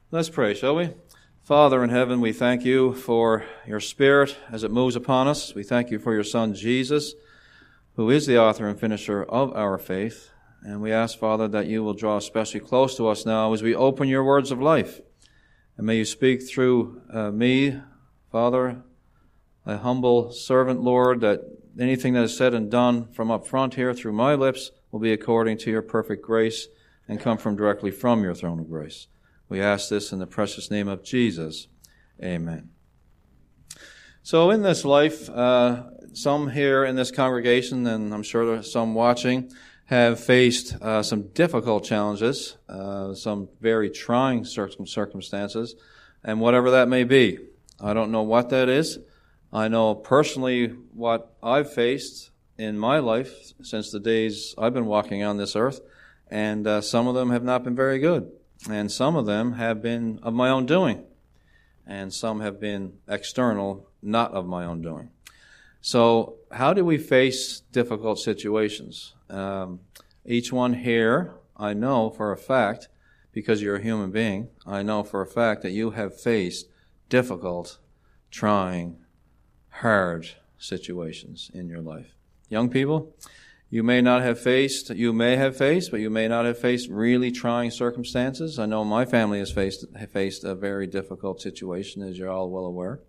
Let's pray, shall we? Father in heaven, we thank you for your Spirit as it moves upon us. We thank you for your Son, Jesus, who is the author and finisher of our faith. And we ask, Father, that you will draw especially close to us now as we open your words of life. And may you speak through me, Father, a humble servant, Lord, that anything that is said and done from up front here through my lips will be according to your perfect grace and come from directly from your throne of grace. We ask this in the precious name of Jesus. Amen. So in this life, some here in this congregation, and I'm sure there are some watching, have faced some difficult challenges, some very trying circumstances, and whatever that may be. I don't know what that is. I know personally what I've faced in my life since the days I've been walking on this earth, and some of them have not been very good. And some of them have been of my own doing. And some have been external, not of my own doing. So how do we face difficult situations? Each one here, I know for a fact, because you're a human being, I know for a fact that you have faced difficult, trying, hard situations in your life. Young people, you may have faced, but you may not have faced really trying circumstances. I know my family has faced a very difficult situation, as you're all well aware.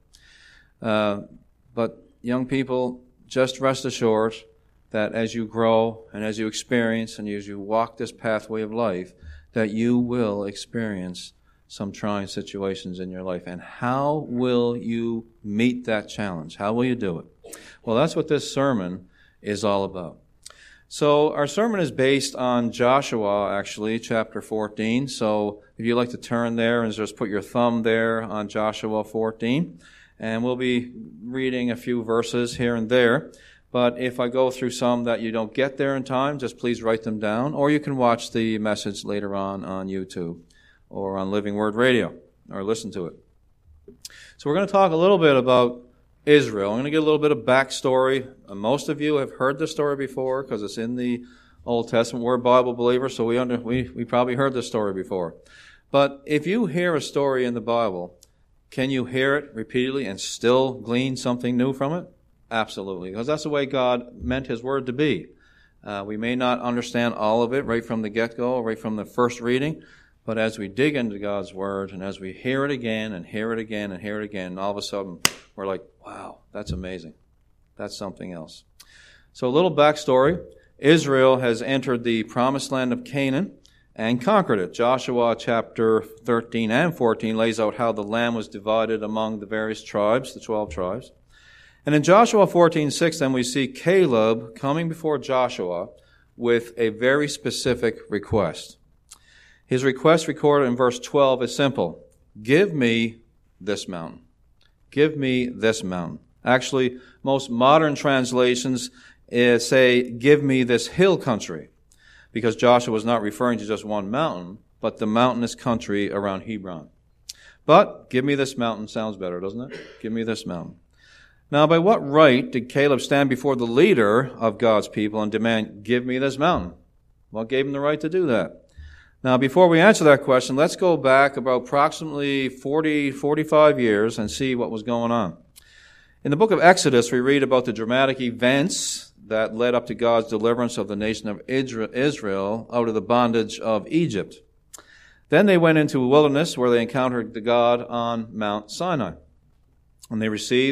But young people, just rest assured that as you grow and as you experience and as you walk this pathway of life, that you will experience some trying situations in your life. And how will you meet that challenge? How will you do it? Well, that's what this sermon is all about. So our sermon is based on Joshua, actually, chapter 14. So if you'd like to turn there and just put your thumb there on Joshua 14. And we'll be reading a few verses here and there. But if I go through some that you don't get there in time, just please write them down. Or you can watch the message later on YouTube or on Living Word Radio or listen to it. So we're going to talk a little bit about Israel. I'm going to get a little bit of backstory. Most of you have heard this story before because it's in the Old Testament. We're Bible believers, so we probably heard this story before. But if you hear a story in the Bible, can you hear it repeatedly and still glean something new from it? Absolutely, because that's the way God meant His Word to be. We may not understand all of it right from the get-go, right from the first reading, but as we dig into God's Word and as we hear it again and hear it again and hear it again, all of a sudden we're like, wow, that's amazing. That's something else. So a little backstory. Israel has entered the promised land of Canaan and conquered it. Joshua chapter 13 and 14 lays out how the land was divided among the various tribes, the 12 tribes. And in Joshua 14:6, then we see Caleb coming before Joshua with a very specific request. His request recorded in verse 12 is simple. Give me this mountain. Give me this mountain. Actually, most modern translations say, give me this hill country, because Joshua was not referring to just one mountain, but the mountainous country around Hebron. But give me this mountain sounds better, doesn't it? Give me this mountain. Now, by what right did Caleb stand before the leader of God's people and demand, give me this mountain? What gave him the right to do that? Now, before we answer that question, let's go back about approximately 45 years and see what was going on. In the book of Exodus, we read about the dramatic events that led up to God's deliverance of the nation of Israel out of the bondage of Egypt. Then they went into a wilderness where they encountered the God on Mount Sinai. And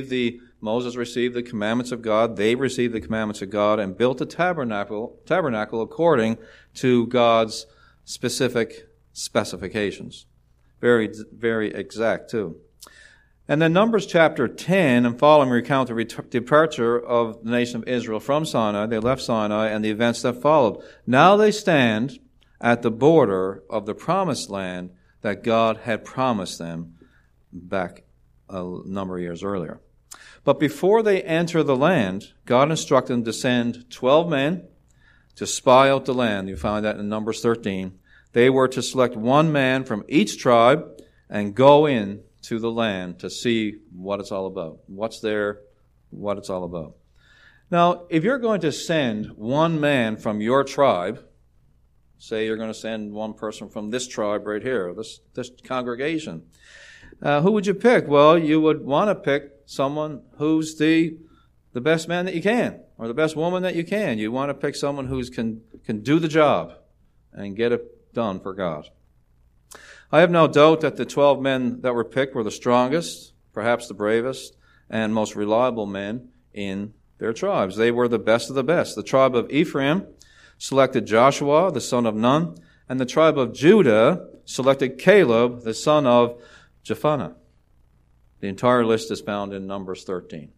Moses received the commandments of God. They received the commandments of God and built a tabernacle according to God's specific specifications. Very, very exact too. And then Numbers chapter 10 and following recount the departure of the nation of Israel from Sinai. They left Sinai and the events that followed. Now they stand at the border of the promised land that God had promised them back a number of years earlier. But before they enter the land, God instructed them to send 12 men to spy out the land. You find that in Numbers 13. They were to select one man from each tribe and go in to the land to see what it's all about. What's there, what it's all about. Now, if you're going to send one man from your tribe Say you're going to send one person from this tribe right here, this congregation. Who would you pick? Well, you would want to pick someone who's the best man that you can, or the best woman that you can. You want to pick someone who can do the job and get it done for God. I have no doubt that the 12 men that were picked were the strongest, perhaps the bravest, and most reliable men in their tribes. They were the best of the best. The tribe of Ephraim selected Joshua, the son of Nun, and the tribe of Judah selected Caleb, the son of Jephunneh. The entire list is found in Numbers 13.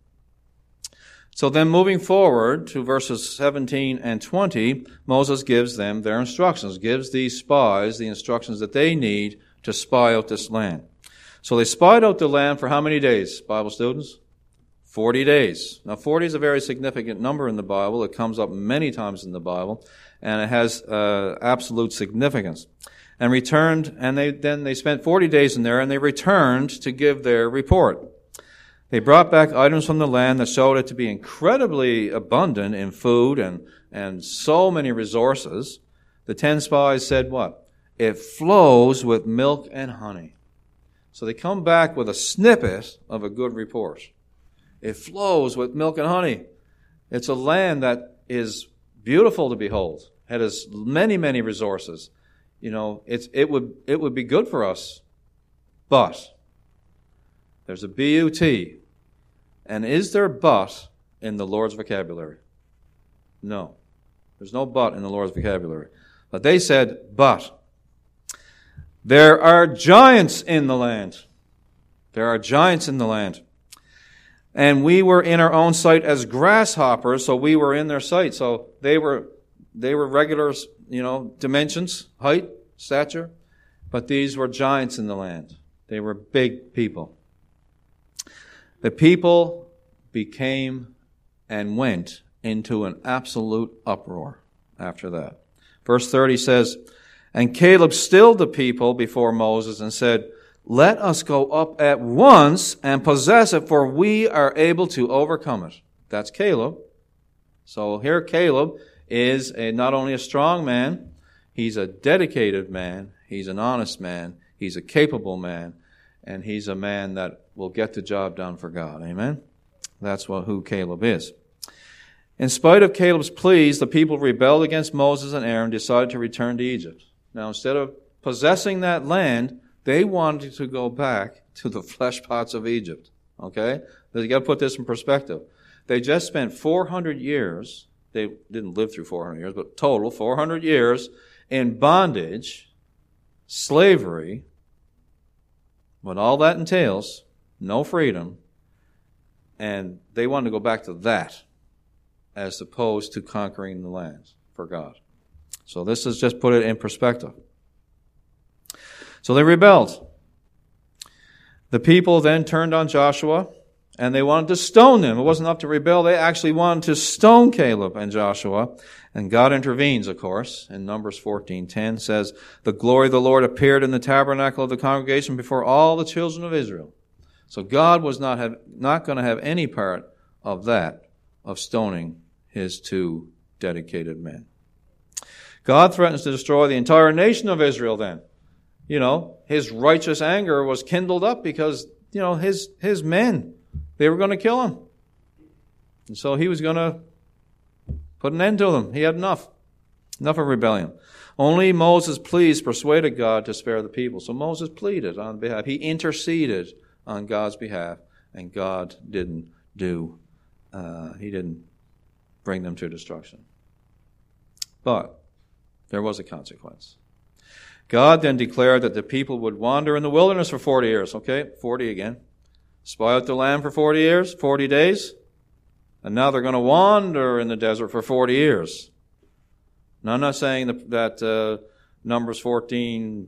So then moving forward to verses 17 and 20, Moses gives them their instructions, gives these spies the instructions that they need to spy out this land. So they spied out the land for how many days, Bible students? 40 days. Now 40 is a very significant number in the Bible. It comes up many times in the Bible, and it has absolute significance. And returned, and they spent 40 days in there, and they returned to give their report. They brought back items from the land that showed it to be incredibly abundant in food and so many resources. The 10 spies said what? It flows with milk and honey. So they come back with a snippet of a good report. It flows with milk and honey. It's a land that is beautiful to behold. It has many, many resources. You know, it would be good for us. But there's a but. And is there but in the Lord's vocabulary? No. There's no but in the Lord's vocabulary. But they said, but. There are giants in the land. There are giants in the land. And we were in our own sight as grasshoppers, so we were in their sight. So they were regular, dimensions, height, stature. But these were giants in the land. They were big people. The people became and went into an absolute uproar after that. Verse 30 says, and Caleb stilled the people before Moses and said, let us go up at once and possess it, for we are able to overcome it. That's Caleb. So here Caleb is not only a strong man, he's a dedicated man, he's an honest man, he's a capable man, and he's a man that will get the job done for God. Amen? That's who Caleb is. In spite of Caleb's pleas, the people rebelled against Moses and Aaron, decided to return to Egypt. Now, instead of possessing that land, they wanted to go back to the flesh pots of Egypt. Okay? You got to put this in perspective. They just spent 400 years, they didn't live through 400 years, but total 400 years in bondage, slavery, what all that entails, no freedom, and they wanted to go back to that as opposed to conquering the land for God. So this is just put it in perspective. So they rebelled. The people then turned on Joshua, and they wanted to stone them. It wasn't enough to rebel. They actually wanted to stone Caleb and Joshua. And God intervenes, of course. In Numbers 14:10 says, the glory of the Lord appeared in the tabernacle of the congregation before all the children of Israel. So God was not going to have any part of that, of stoning his two dedicated men. God threatens to destroy the entire nation of Israel then. His righteous anger was kindled up because, his men, they were going to kill him. And so he was going to put an end to them. He had enough of rebellion. Only Moses' pleas persuaded God to spare the people. So Moses pleaded on behalf. He interceded on God's behalf, and God didn't he didn't bring them to destruction. But there was a consequence. God then declared that the people would wander in the wilderness for 40 years. Okay, 40 again. Spy out the land for 40 years, 40 days. And now they're going to wander in the desert for 40 years. Now, I'm not saying that Numbers 14:24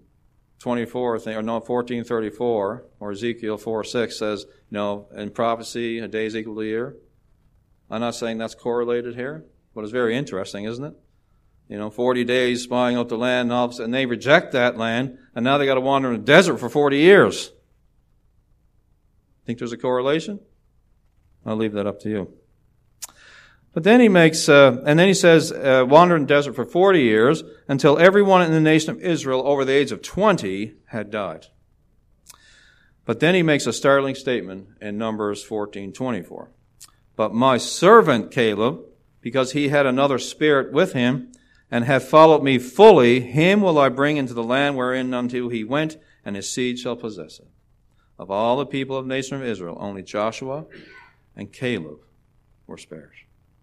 14:34 or Ezekiel 4:6 says, in prophecy, a day is equal to a year. I'm not saying that's correlated here, but it's very interesting, isn't it? 40 days spying out the land, and all of a sudden they reject that land, and now they got to wander in the desert for 40 years. Think there's a correlation? I'll leave that up to you. But then he makes, and then he says, wander in the desert for 40 years until everyone in the nation of Israel over the age of 20 had died. But then he makes a startling statement in Numbers 14:24. But my servant Caleb, because he had another spirit with him, and hath followed me fully, him will I bring into the land wherein unto he went, and his seed shall possess it. Of all the people of the nation of Israel, only Joshua and Caleb were spared.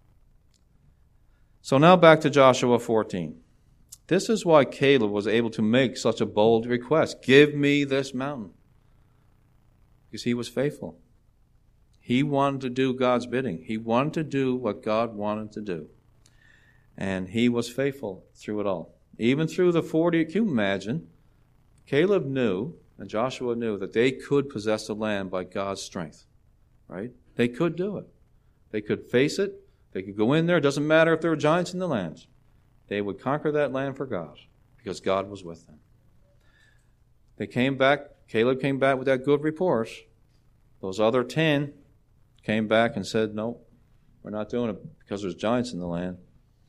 So now back to Joshua 14. This is why Caleb was able to make such a bold request. Give me this mountain. Because he was faithful. He wanted to do God's bidding. He wanted to do what God wanted to do. And he was faithful through it all. Even through the 40, can you imagine? Caleb knew, and Joshua knew, that they could possess the land by God's strength. Right? They could do it. They could face it. They could go in there. It doesn't matter if there were giants in the land. They would conquer that land for God because God was with them. They came back. Caleb came back with that good report. Those other 10 came back and said, no, we're not doing it because there's giants in the land.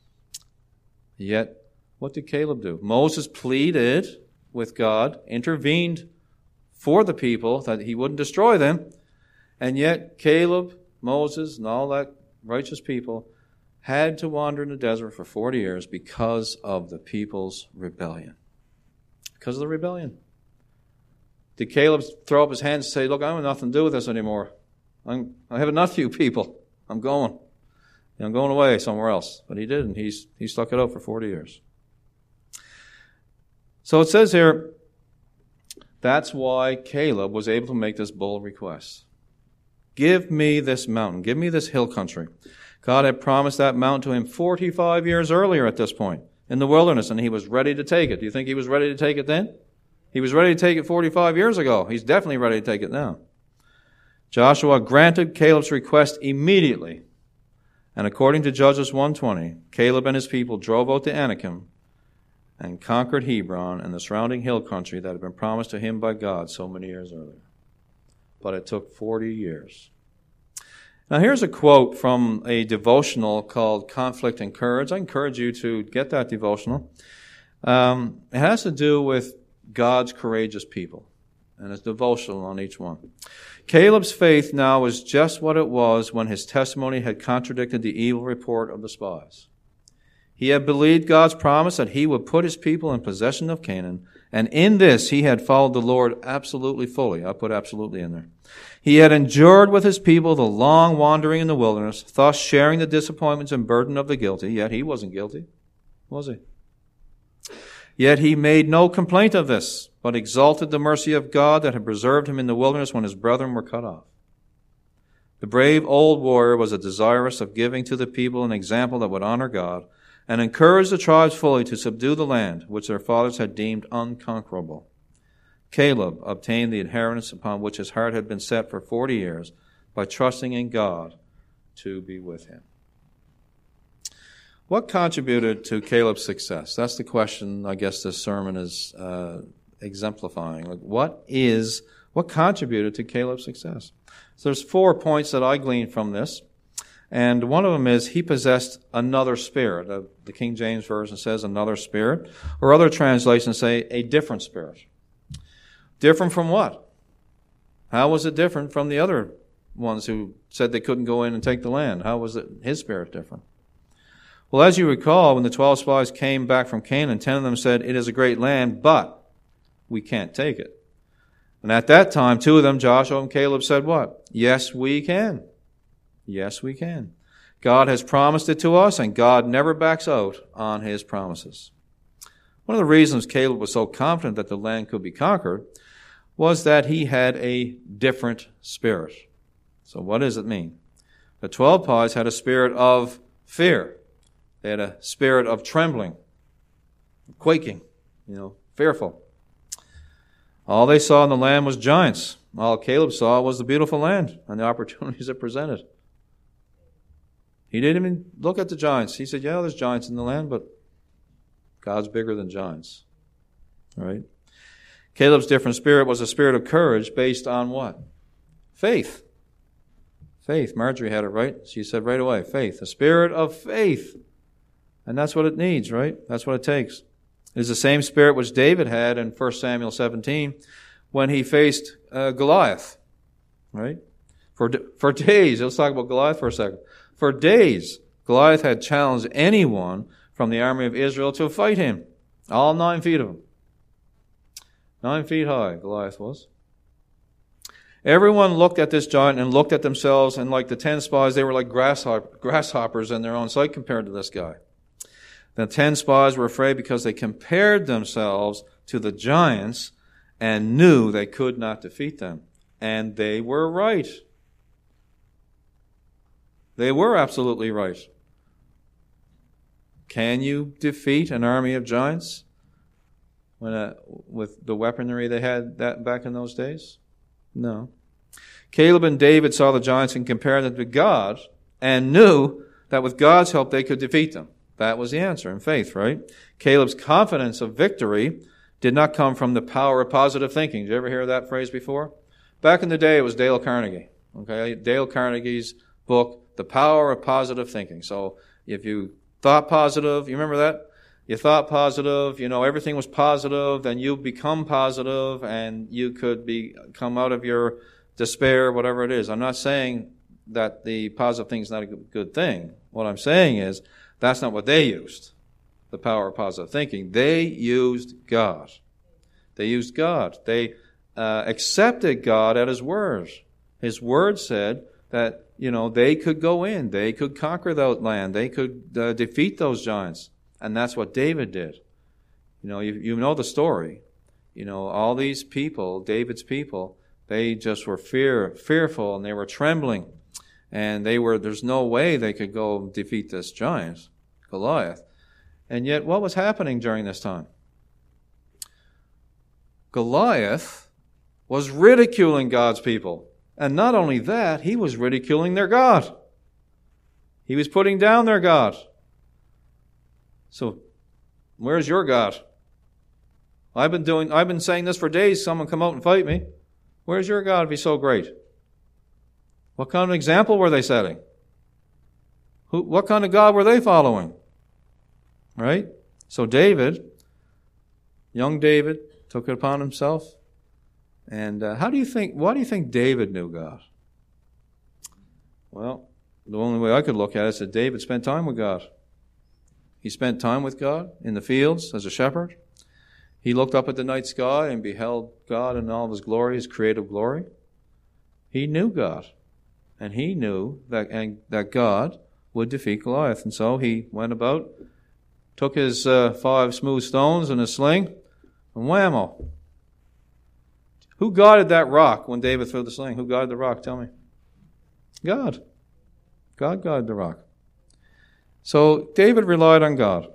Yet, what did Caleb do? Moses pleaded with God, intervened for the people that he wouldn't destroy them, and yet Caleb, Moses, and all that righteous people had to wander in the desert for 40 years because of the people's rebellion. Because of the rebellion. Did Caleb throw up his hands and say, look, I have nothing to do with this anymore. I have enough of you people. I'm going. I'm going away somewhere else. But he didn't. He stuck it out for 40 years. So it says here, that's why Caleb was able to make this bold request. Give me this mountain. Give me this hill country. God had promised that mountain to him 45 years earlier at this point in the wilderness, and he was ready to take it. Do you think he was ready to take it then? He was ready to take it 45 years ago. He's definitely ready to take it now. Joshua granted Caleb's request immediately. And according to Judges 1:20, Caleb and his people drove out to Anakim and conquered Hebron and the surrounding hill country that had been promised to him by God so many years earlier. But it took 40 years. Now here's a quote from a devotional called Conflict and Courage. I encourage you to get that devotional. It has to do with God's courageous people. And it's devotional on each one. Caleb's faith now is just what it was when his testimony had contradicted the evil report of the spies. He had believed God's promise that he would put his people in possession of Canaan, and in this he had followed the Lord absolutely fully. I put absolutely in there. He had endured with his people the long wandering in the wilderness, thus sharing the disappointments and burden of the guilty, yet he wasn't guilty, was he? Yet he made no complaint of this, but exalted the mercy of God that had preserved him in the wilderness when his brethren were cut off. The brave old warrior was desirous of giving to the people an example that would honor God and encourage the tribes fully to subdue the land which their fathers had deemed unconquerable. Caleb obtained the inheritance upon which his heart had been set for 40 years by trusting in God to be with him. What contributed to Caleb's success? That's the question I guess this sermon is exemplifying. Like, what contributed to Caleb's success? So there's 4 points that I gleaned from this. And one of them is he possessed another spirit. The King James Version says another spirit. Or other translations say a different spirit. Different from what? How was it different from the other ones who said they couldn't go in and take the land? How was his spirit different? Well, as you recall, when the 12 spies came back from Canaan, 10 of them said, it is a great land, but we can't take it. And at that time, 2 of them, Joshua and Caleb, said what? Yes, we can. Yes, we can. God has promised it to us, and God never backs out on his promises. One of the reasons Caleb was so confident that the land could be conquered was that he had a different spirit. So what does it mean? The 12 spies had a spirit of fear. They had a spirit of trembling, quaking, fearful. All they saw in the land was giants. All Caleb saw was the beautiful land and the opportunities it presented. He didn't even look at the giants. He said, yeah, there's giants in the land, but God's bigger than giants. Right? Caleb's different spirit was a spirit of courage based on what? Faith. Faith. Marjorie had it right. She said right away, faith. The spirit of faith. And that's what it needs, right? That's what it takes. It is the same spirit which David had in 1 Samuel 17 when he faced Goliath, right? For days, let's talk about Goliath for a second. For days, Goliath had challenged anyone from the army of Israel to fight him. All 9 feet of him. 9 feet high, Goliath was. Everyone looked at this giant and looked at themselves, and like the 10 spies, they were like grasshoppers in their own sight compared to this guy. The 10 spies were afraid because they compared themselves to the giants and knew they could not defeat them. And they were right. They were absolutely right. Can you defeat an army of giants with the weaponry they had back in those days? No. Caleb and David saw the giants and compared them to God and knew that with God's help they could defeat them. That was the answer in faith, right? Caleb's confidence of victory did not come from the power of positive thinking. Did you ever hear that phrase before? Back in the day, it was Dale Carnegie. Okay, Dale Carnegie's book, The Power of Positive Thinking. So if you thought positive, you remember that? You thought positive, everything was positive, then you become positive and you could come out of your despair, whatever it is. I'm not saying that the positive thing is not a good thing. What I'm saying is that's not what they used, the power of positive thinking. They used God. They used God. They accepted God at His word. His word said that, they could go in. They could conquer that land. They could defeat those giants. And that's what David did. You know the story. All these people, David's people, they just were fearful and they were trembling. And there's no way they could go defeat this giant, Goliath. And yet, what was happening during this time? Goliath was ridiculing God's people. And not only that, he was ridiculing their God. He was putting down their God. So, where's your God? I've been saying this for days. Someone come out and fight me. Where's your God if He's so great? What kind of example were they setting? What kind of God were they following? Right? So young David, took it upon himself. And why do you think David knew God? Well, the only way I could look at it is that David spent time with God. He spent time with God in the fields as a shepherd. He looked up at the night sky and beheld God in all of His glory, His creative glory. He knew God. And he knew that God would defeat Goliath. And so he went about, took his 5 smooth stones and a sling, and whammo. Who guarded that rock when David threw the sling? Who guarded the rock? Tell me. God. God guarded the rock. So David relied on God.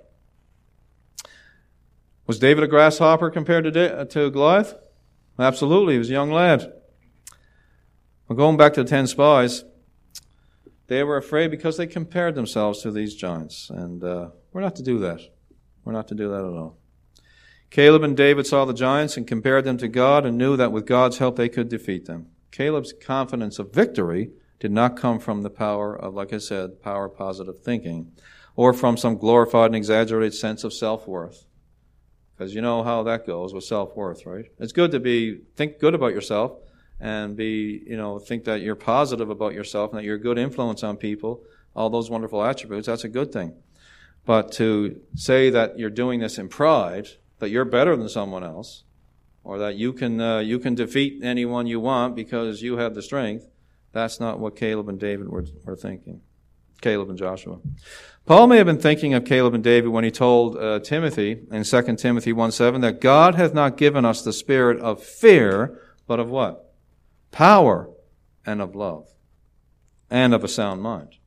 Was David a grasshopper compared to Goliath? Absolutely. He was a young lad. Well, going back to the 10 spies, they were afraid because they compared themselves to these giants. And we're not to do that. We're not to do that at all. Caleb and David saw the giants and compared them to God and knew that with God's help they could defeat them. Caleb's confidence of victory did not come from the power of, like I said, power of positive thinking, or from some glorified and exaggerated sense of self-worth. Because you know how that goes with self-worth, right? It's good to think good about yourself and think that you're positive about yourself and that you're a good influence on people, all those wonderful attributes, that's a good thing. But to say that you're doing this in pride, that you're better than someone else, or that you can defeat anyone you want because you have the strength, that's not what Caleb and David were thinking. Caleb and Joshua. Paul may have been thinking of Caleb and David when he told Timothy in 2 Timothy 1:7 that God hath not given us the spirit of fear, but of what? Power and of love and of a sound mind.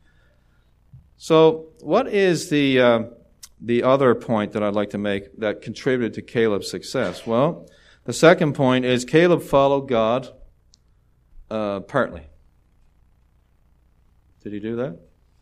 So what is the other point that I'd like to make that contributed to Caleb's success? Well, the second point is Caleb followed God partly. Did he do that?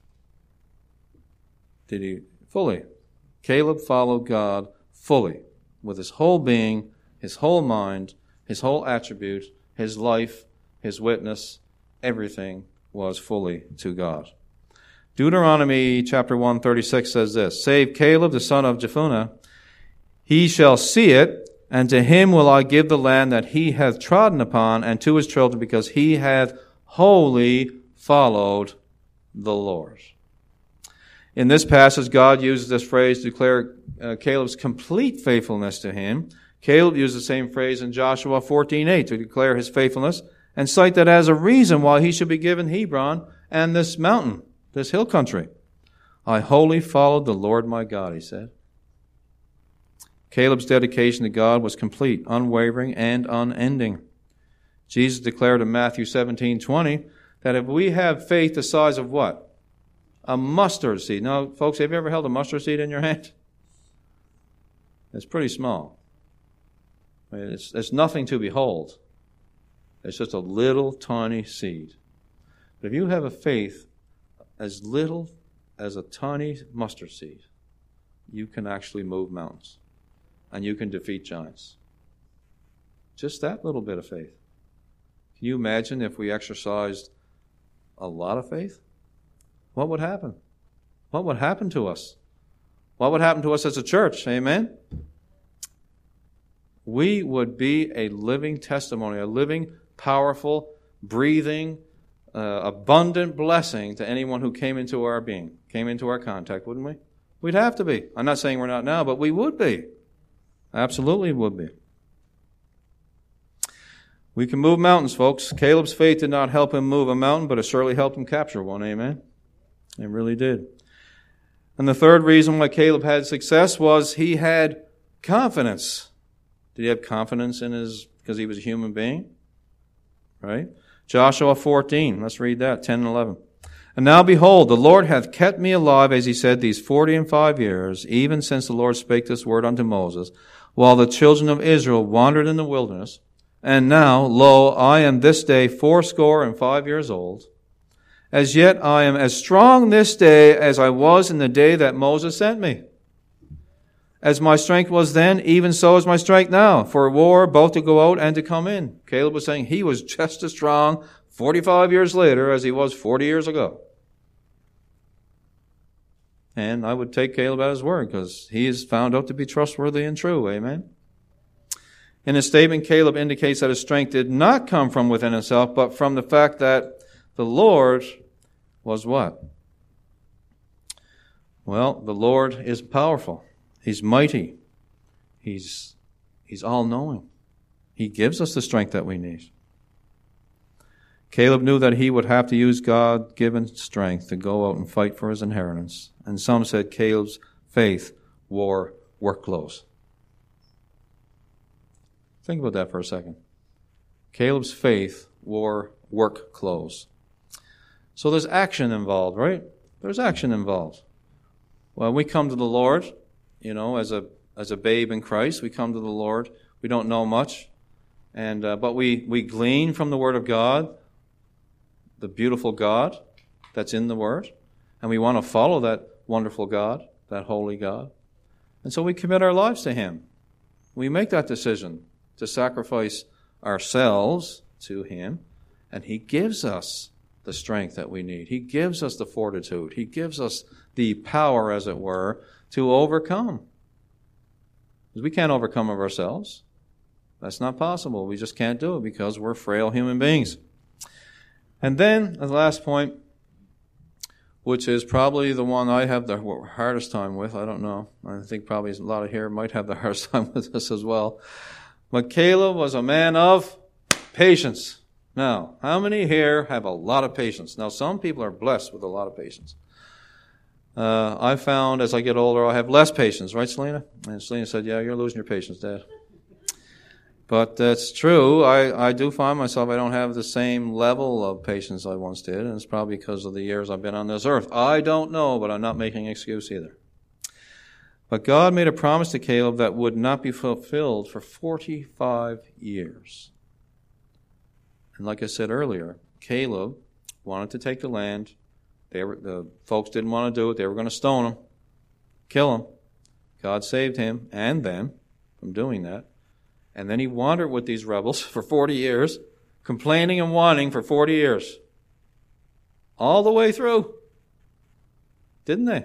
Did he fully? Caleb followed God fully with his whole being, his whole mind, his whole attribute, his life, his witness, everything was fully to God. Deuteronomy chapter 1:36 says this, "Save Caleb the son of Jephunneh, he shall see it, and to him will I give the land that he hath trodden upon, and to his children, because he hath wholly followed the Lord." In this passage, God uses this phrase to declare Caleb's complete faithfulness to him. Caleb used the same phrase in Joshua 14:8 to declare his faithfulness and cite that as a reason why he should be given Hebron and this mountain, this hill country. "I wholly followed the Lord my God," he said. Caleb's dedication to God was complete, unwavering, and unending. Jesus declared in Matthew 17:20 that if we have faith the size of what? A mustard seed. Now, folks, have you ever held a mustard seed in your hand? It's pretty small. It's nothing to behold. It's just a little tiny seed. But if you have a faith as little as a tiny mustard seed, you can actually move mountains. And you can defeat giants. Just that little bit of faith. Can you imagine if we exercised a lot of faith? What would happen? What would happen to us? What would happen to us as a church? Amen? We would be a living testimony, a living, powerful, breathing, abundant blessing to anyone who came into our being, came into our contact, wouldn't we? We'd have to be. I'm not saying we're not now, but we would be. Absolutely would be. We can move mountains, folks. Caleb's faith did not help him move a mountain, but it surely helped him capture one. Amen? It really did. And the third reason why Caleb had success was he had confidence. Did he have confidence in because he was a human being? Right? Joshua 14. Let's read that, 10 and 11. "And now behold, the Lord hath kept me alive, as he said, these 45 years, even since the Lord spake this word unto Moses, while the children of Israel wandered in the wilderness. And now, lo, I am this day 85 years old. As yet I am as strong this day as I was in the day that Moses sent me. As my strength was then, even so is my strength now, for war, both to go out and to come in." Caleb was saying he was just as strong 45 years later as he was 40 years ago. And I would take Caleb at his word, because he is found out to be trustworthy and true. Amen? In his statement, Caleb indicates that his strength did not come from within himself, but from the fact that the Lord was what? Well, the Lord is powerful. He's mighty. He's all-knowing. He gives us the strength that we need. Caleb knew that he would have to use God-given strength to go out and fight for his inheritance. And some said Caleb's faith wore work clothes. Think about that for a second. Caleb's faith wore work clothes. So there's action involved, right? There's action involved. When we come to the Lord, as a babe in Christ, we come to the Lord. We don't know much, but we glean from the Word of God, the beautiful God that's in the Word, and we want to follow that wonderful God, that holy God. And so we commit our lives to Him. We make that decision to sacrifice ourselves to Him, and He gives us the strength that we need. He gives us the fortitude. He gives us the power, as it were, to overcome. Because we can't overcome of ourselves. That's not possible. We just can't do it because we're frail human beings. And then, the last point, which is probably the one I have the hardest time with. I don't know. I think probably a lot of here might have the hardest time with this as well. But Caleb was a man of patience. Now, how many here have a lot of patience? Now, some people are blessed with a lot of patience. I found as I get older, I have less patience. Right, Selena? And Selena said, "Yeah, you're losing your patience, Dad." But that's true. I do find myself, I don't have the same level of patience I once did, and it's probably because of the years I've been on this earth. I don't know, but I'm not making an excuse either. But God made a promise to Caleb that would not be fulfilled for 45 years. And like I said earlier, Caleb wanted to take the land. The folks didn't want to do it. They were going to stone him, kill him. God saved him and them from doing that. And then he wandered with these rebels for 40 years, complaining and whining for 40 years. all the way through. Didn't they?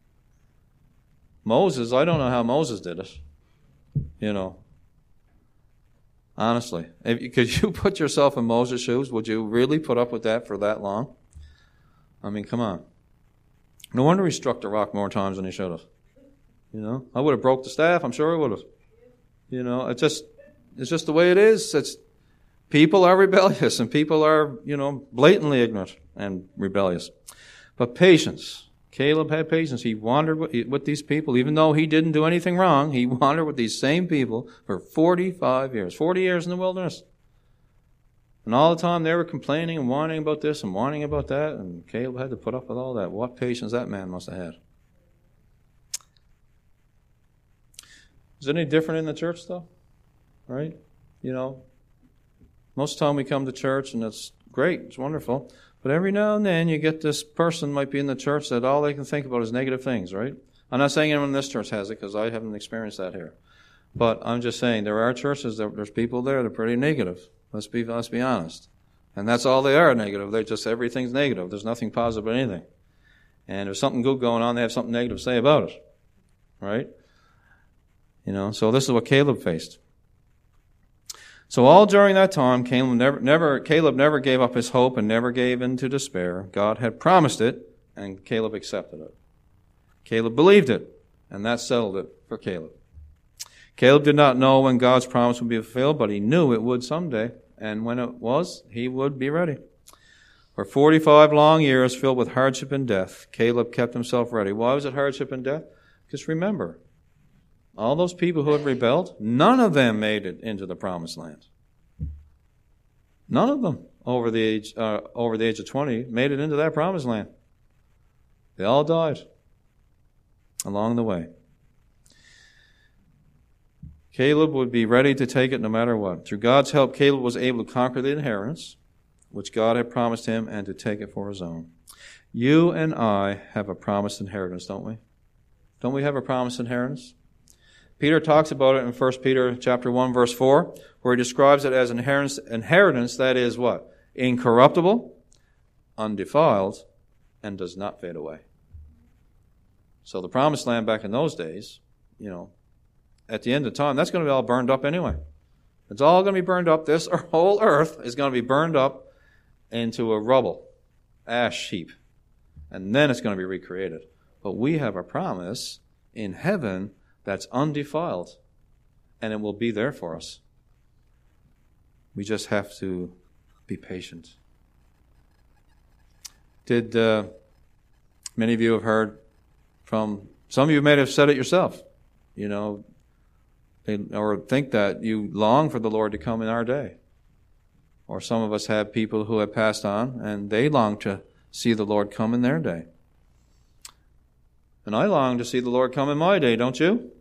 Moses, I don't know how Moses did it. You know. Honestly. Could you put yourself in Moses' shoes? Would you really put up with that for that long? I mean, come on. No wonder he struck the rock more times than he should have. You know, I would have broke the staff. I'm sure I would have. You know, it's just the way it is. People are rebellious and people are, blatantly ignorant and rebellious. But patience. Caleb had patience. He wandered with these people. Even though he didn't do anything wrong, he wandered with these same people for 45 years. 40 years in the wilderness. And all the time they were complaining and whining about this and whining about that. And Caleb had to put up with all that. What patience that man must have had. Is it any different in the church, though? Right? Most of the time we come to church and it's great, it's wonderful. But every now and then you get this person might be in the church that all they can think about is negative things, right? I'm not saying anyone in this church has it because I haven't experienced that here. But I'm just saying there are churches, there's people there that are pretty negative. Let's be honest. And that's all they are, negative. They're just, everything's negative. There's nothing positive about anything. And if there's something good going on, they have something negative to say about it. Right? So this is what Caleb faced. So all during that time, Caleb never gave up his hope and never gave in to despair. God had promised it, and Caleb accepted it. Caleb believed it, and that settled it for Caleb. Caleb did not know when God's promise would be fulfilled, but he knew it would someday, and when it was, he would be ready. For 45 long years filled with hardship and death, Caleb kept himself ready. Why was it hardship and death? Because remember, all those people who had rebelled, none of them made it into the promised land. None of them over the age of 20 made it into that promised land. They all died along the way. Caleb would be ready to take it no matter what. Through God's help, Caleb was able to conquer the inheritance which God had promised him and to take it for his own. You and I have a promised inheritance, don't we? Don't we have a promised inheritance? Peter talks about it in 1 Peter chapter 1, verse 4, where he describes it as inheritance that is what? Incorruptible, undefiled, and does not fade away. So the promised land back in those days, at the end of time, that's going to be all burned up anyway. It's all going to be burned up. This whole earth is going to be burned up into a rubble, ash heap. And then it's going to be recreated. But we have a promise in heaven that's undefiled, and it will be there for us. We just have to be patient. Did many of you have heard from, some of you may have said it yourself, or think that you long for the Lord to come in our day. Or some of us have people who have passed on, and they long to see the Lord come in their day. And I long to see the Lord come in my day, don't you?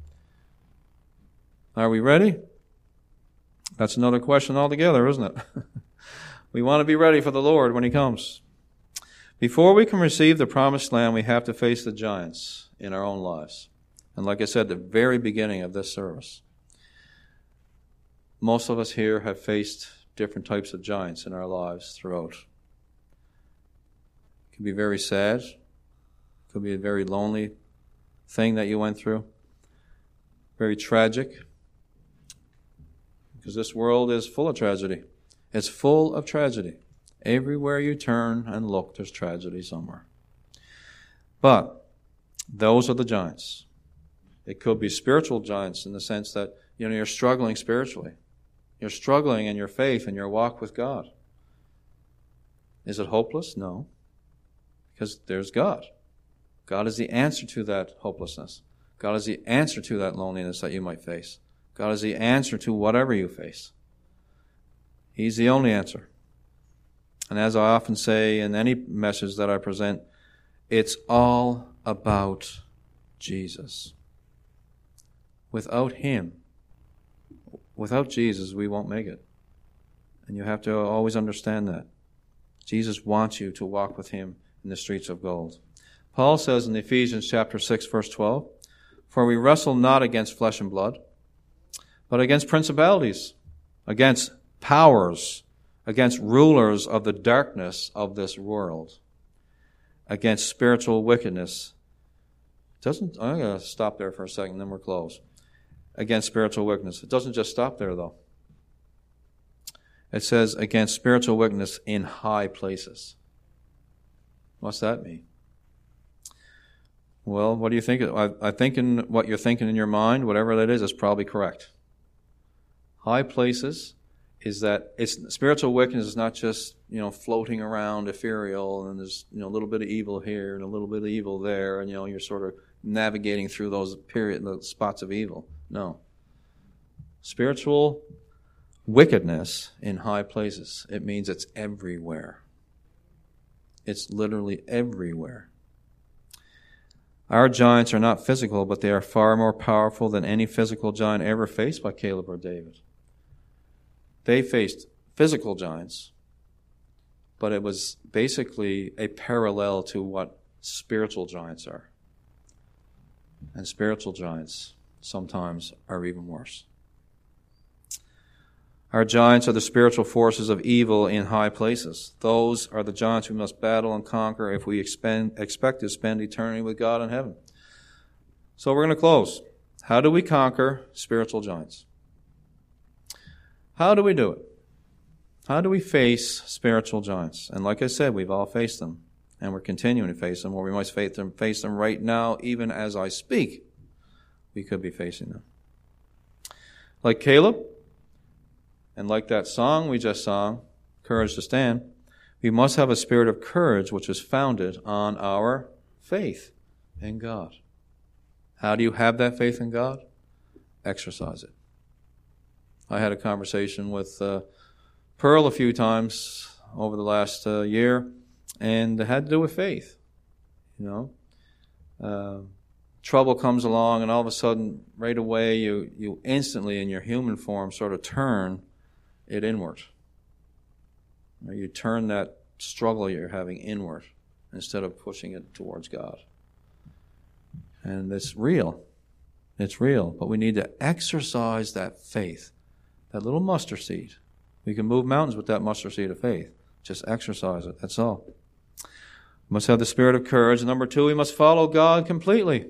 Are we ready? That's another question altogether, isn't it? We want to be ready for the Lord when He comes. Before we can receive the promised land, we have to face the giants in our own lives. And like I said at the very beginning of this service, most of us here have faced different types of giants in our lives throughout. It can be very sad. Could be a very lonely thing that you went through. Very tragic. Because this world is full of tragedy. It's full of tragedy. Everywhere you turn and look, there's tragedy somewhere. But those are the giants. It could be spiritual giants in the sense that, you're struggling spiritually. You're struggling in your faith and your walk with God. Is it hopeless? No. Because there's God. God is the answer to that hopelessness. God is the answer to that loneliness that you might face. God is the answer to whatever you face. He's the only answer. And as I often say in any message that I present, it's all about Jesus. Without Him, without Jesus, we won't make it. And you have to always understand that. Jesus wants you to walk with Him in the streets of gold. Paul says in Ephesians chapter 6, verse 12, "For we wrestle not against flesh and blood, but against principalities, against powers, against rulers of the darkness of this world, against spiritual wickedness. I'm going to stop there for a second, then we're close. Against spiritual wickedness. It doesn't just stop there, though. It says against spiritual wickedness in high places. What's that mean? Well, what do you think? I think what you're thinking in your mind, whatever that is probably correct. High places is that spiritual wickedness is not just, floating around ethereal and there's, a little bit of evil here and a little bit of evil there and, you're sort of navigating through those spots of evil. No. Spiritual wickedness in high places, it means it's everywhere. It's literally everywhere. Our giants are not physical, but they are far more powerful than any physical giant ever faced by Caleb or David. They faced physical giants, but it was basically a parallel to what spiritual giants are. And spiritual giants sometimes are even worse. Our giants are the spiritual forces of evil in high places. Those are the giants we must battle and conquer if we expect to spend eternity with God in heaven. So we're going to close. How do we conquer spiritual giants? How do we do it? How do we face spiritual giants? And like I said, we've all faced them. And we're continuing to face them, or we must face them right now, even as I speak. We could be facing them. Like Caleb, and like that song we just sang, Courage to Stand, we must have a spirit of courage which is founded on our faith in God. How do you have that faith in God? Exercise it. I had a conversation with Pearl a few times over the last year, and it had to do with faith. Trouble comes along, and all of a sudden, right away, you instantly, in your human form, sort of turn it inward. You turn that struggle you're having inward instead of pushing it towards God. And it's real. It's real. But we need to exercise that faith, that little mustard seed. We can move mountains with that mustard seed of faith. Just exercise it. That's all. We must have the spirit of courage. Number 2, we must follow God completely.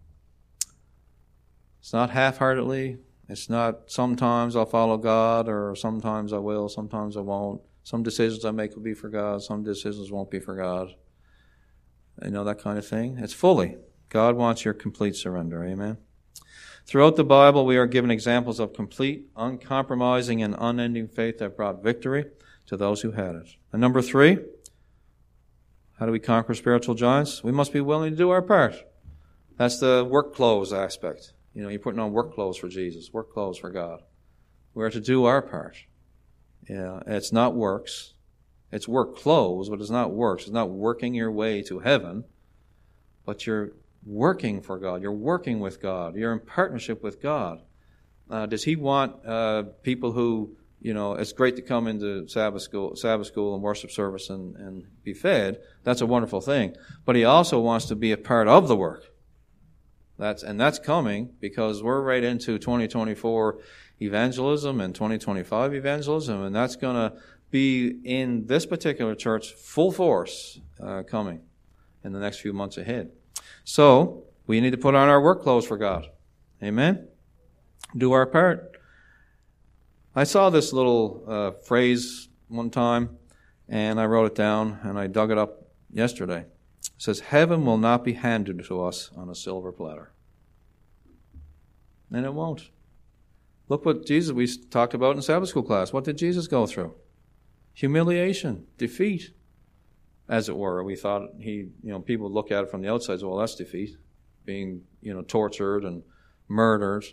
It's not half-heartedly. It's not sometimes I'll follow God, or sometimes I will, sometimes I won't. Some decisions I make will be for God, some decisions won't be for God. That kind of thing. It's fully. God wants your complete surrender. Amen. Throughout the Bible, we are given examples of complete, uncompromising, and unending faith that brought victory to those who had it. And number 3, how do we conquer spiritual giants? We must be willing to do our part. That's the work clothes aspect. You're putting on work clothes for Jesus, work clothes for God. We're to do our part. It's not works. It's work clothes, but it's not works. It's not working your way to heaven, but you're working for God. You're working with God. You're in partnership with God. Does He want people who, it's great to come into Sabbath school and worship service and be fed. That's a wonderful thing. But He also wants to be a part of the work. That's coming because we're right into 2024 evangelism and 2025 evangelism, and that's going to be in this particular church full force coming in the next few months ahead. So we need to put on our work clothes for God. Amen? Do our part. I saw this little phrase one time, and I wrote it down, and I dug it up yesterday. It says, heaven will not be handed to us on a silver platter. And it won't. Look what we talked about in Sabbath school class. What did Jesus go through? Humiliation, defeat, as it were. We thought people look at it from the outside and say, well, that's defeat. Being, tortured and murdered.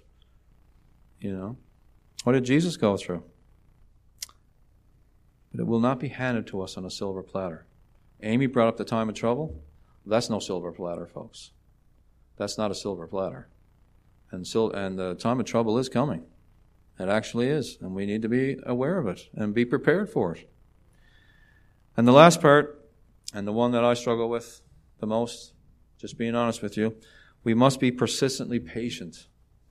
What did Jesus go through? But it will not be handed to us on a silver platter. Amy brought up the time of trouble. That's no silver platter, folks. That's not a silver platter. And the time of trouble is coming. It actually is. And we need to be aware of it and be prepared for it. And the last part, and the one that I struggle with the most, just being honest with you, we must be persistently patient.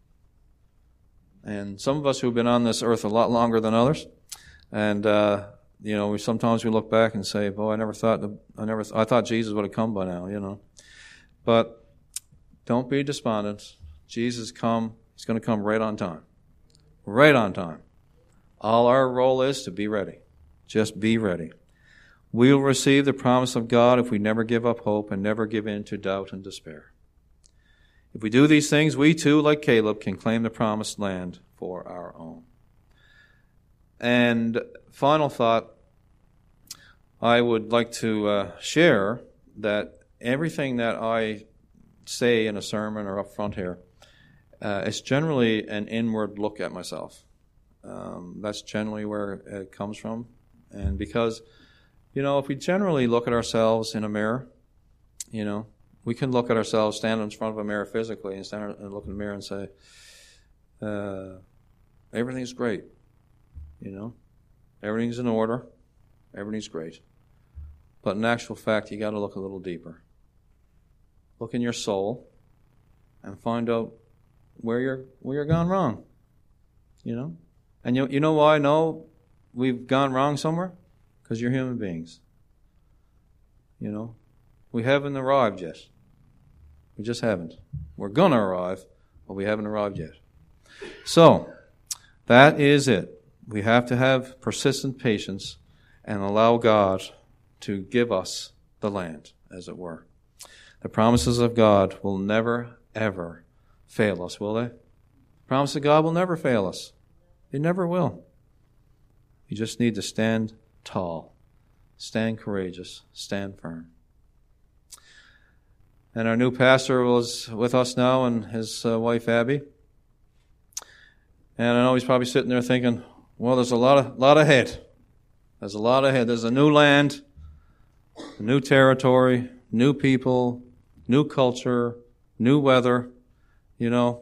And some of us who've been on this earth a lot longer than others, and Sometimes we look back and say, "Boy, I thought Jesus would have come by now." But don't be despondent. Jesus come. He's going to come right on time. Right on time. All our role is to be ready. Just be ready. We will receive the promise of God if we never give up hope and never give in to doubt and despair. If we do these things, we too, like Caleb, can claim the promised land for our own. And final thought, I would like to share that everything that I say in a sermon or up front here is generally an inward look at myself. That's generally where it comes from. And because, if we generally look at ourselves in a mirror, we can look at ourselves, stand in front of a mirror physically and stand and look in the mirror and say, everything's great. Everything's in order. Everything's great. But in actual fact, you got to look a little deeper. Look in your soul and find out where you're gone wrong. And you know why I know we've gone wrong somewhere? Because you're human beings. We haven't arrived yet. We just haven't. We're going to arrive, but we haven't arrived yet. So, that is it. We have to have persistent patience and allow God to give us the land, as it were. The promises of God will never, ever fail us, will they? The promises of God will never fail us. They never will. You just need to stand tall, stand courageous, stand firm. And our new pastor was with us now, and his wife Abby. And I know he's probably sitting there thinking, well, there's a lot ahead. There's a lot ahead. There's a new land, a new territory, new people, new culture, new weather, new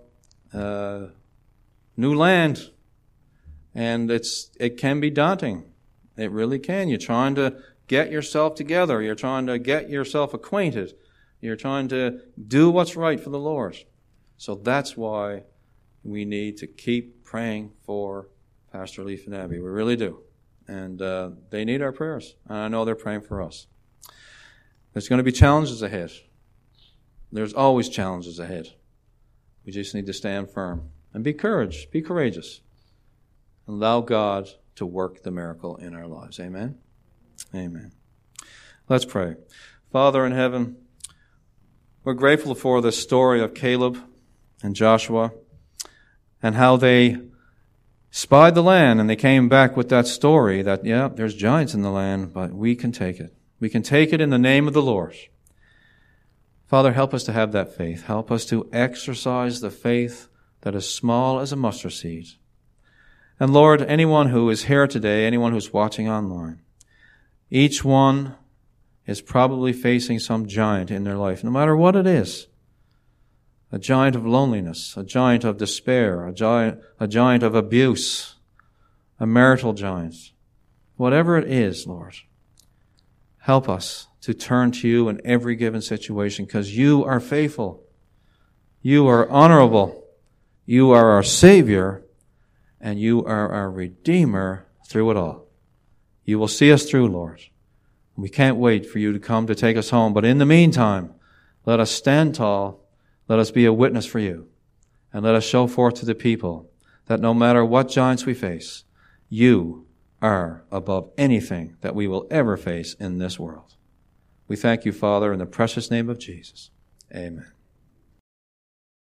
land. And it can be daunting. It really can. You're trying to get yourself together. You're trying to get yourself acquainted. You're trying to do what's right for the Lord. So that's why we need to keep praying for Pastor Leaf and Abby. We really do. And they need our prayers. And I know they're praying for us. There's going to be challenges ahead. There's always challenges ahead. We just need to stand firm and be courageous. And allow God to work the miracle in our lives. Amen? Amen. Let's pray. Father in heaven, we're grateful for the story of Caleb and Joshua and how they spied the land and they came back with that story that, there's giants in the land, but we can take it. We can take it in the name of the Lord. Father, help us to have that faith. Help us to exercise the faith that is small as a mustard seed. And Lord, anyone who is here today, anyone who's watching online, each one is probably facing some giant in their life, no matter what it is. A giant of loneliness, a giant of despair, a giant of abuse, a marital giant. Whatever it is, Lord, help us to turn to you in every given situation because you are faithful. You are honorable. You are our Savior, and you are our Redeemer through it all. You will see us through, Lord. We can't wait for you to come to take us home. But in the meantime, let us stand tall. Let us be a witness for you. And let us show forth to the people that no matter what giants we face, you are above anything that we will ever face in this world. We thank you, Father, in the precious name of Jesus. Amen.